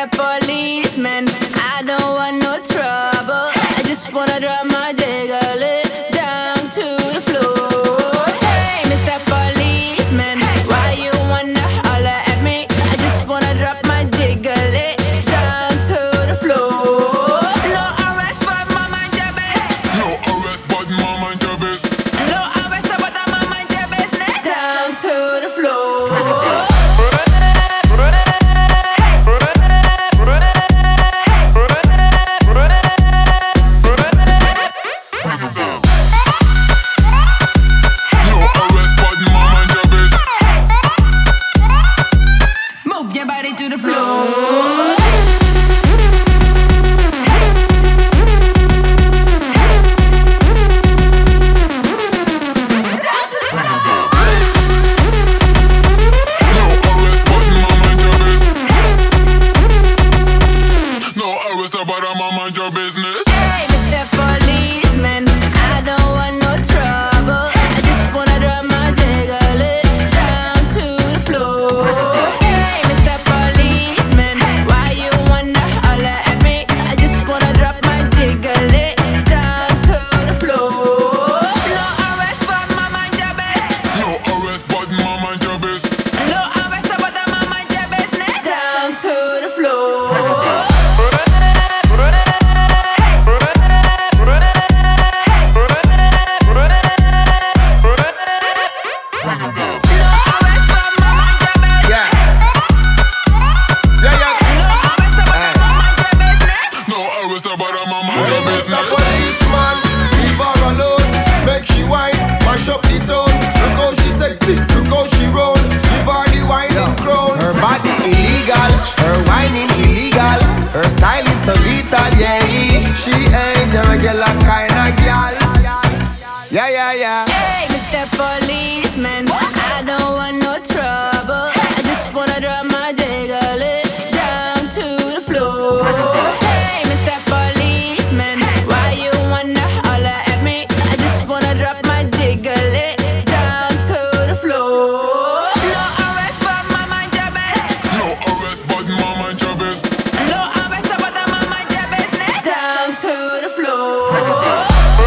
Policeman, I don't want no trouble. I just wanna drop my jiggle it down to the floor. Hey, Mr. Policeman, why you wanna holler at me? I just wanna drop my jiggle it down to the floor. No arrest, but my mind your business. No arrest, but my mind your business. No arrest, but my mind your business. Down to the floor. But I'm on mind your business. Hey, Mr. Policeman, I don't want no trouble. I just wanna drop my jiggle it down to the floor. Hey, Mr. Policeman, why you wanna holler at me? I just wanna drop my jiggle it down to the floor. No arrest, but my mind your business. No arrest, but my mind your business. No arrest, but my mind your business. Down to the floor. But I'm on mind your business. Mr. Policeman, leave her alone. Make she whine, mash up the tone. Look how she sexy, look how she roll. Give her the whining crown. Her body illegal, her whining illegal. Her style is so vital, yeah. She ain't a regular kind of girl. Yeah, yeah, yeah. Hey, Mr. Policeman, I don't want no trouble. I just wanna drop my jiggle it down to the floor. Hey, Mr. Policeman, why you wanna holler at me? I just wanna drop my jiggle it down to the floor. No arrest, but my mind your business. No arrest, but my mind your business. No arrest, but my mind your business. Down to the floor.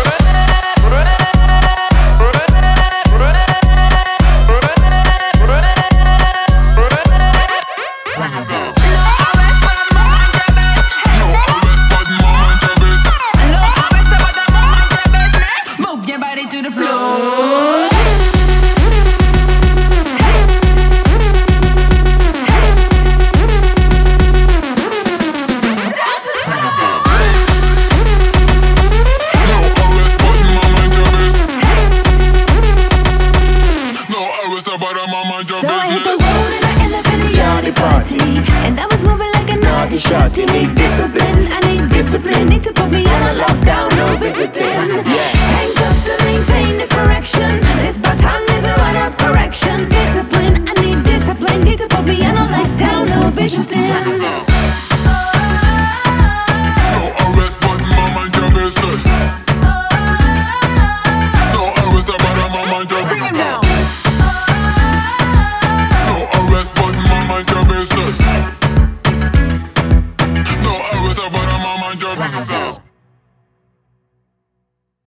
So I hit the road and I end up in a yardie party, and I was moving like a naughty shorty. Need discipline, I need discipline. Need to put me on a lockdown, no visiting. Handcuffs to maintain the correction. This baton is a right of correction. Discipline, I need discipline. Need to put me on a lockdown, no visiting. No arrest, but my mind your business. No arrest, but I'm on mind your business. No arrest, but my mind your business.